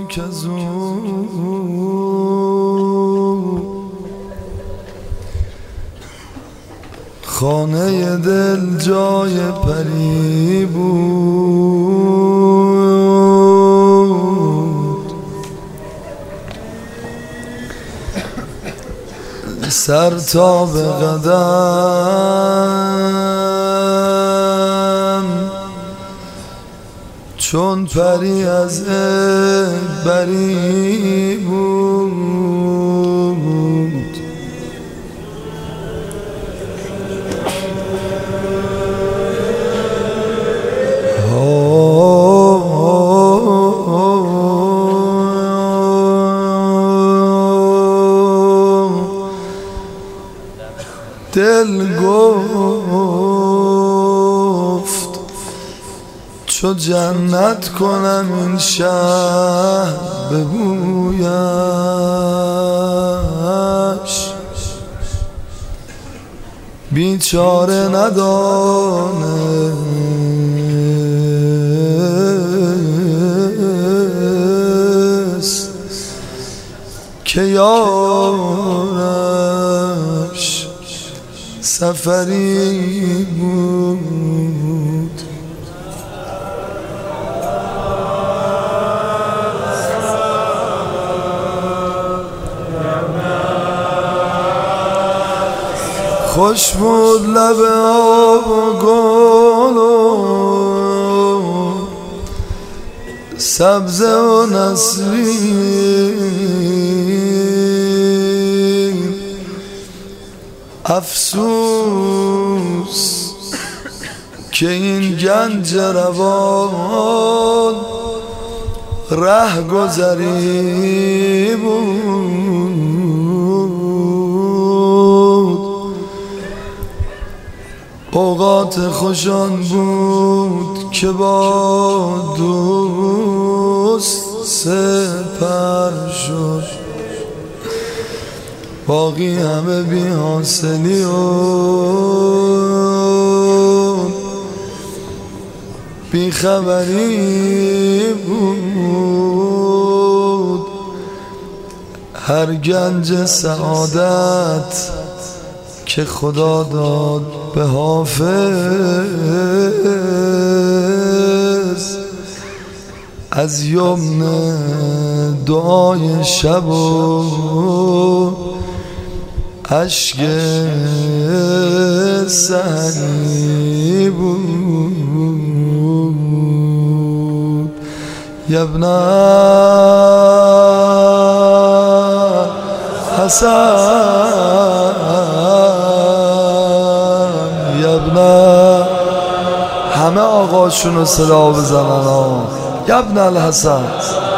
کزو خانه دل جای پری بود، سر تا به قدم چون پری از بری بود. دل گفت چو جنت کنم این شهر ببویش، بیچاره ندانست که یارش سفری بود. خوش بود لب آب و گل و سبزه و نسرین، افسوس که این گنج روان ره گذری بود. اوقات خوشان بود که با دوست سپر شد، باقی همه بی حاصلی و بی خبری بود. هر گنج سعادت که خدا داد به حافظ، از یمن دعای شب و اشک سحری بود. یبن حسن، یبن، همه آقاشون رو صدا بزنن ها، یبن الحسن.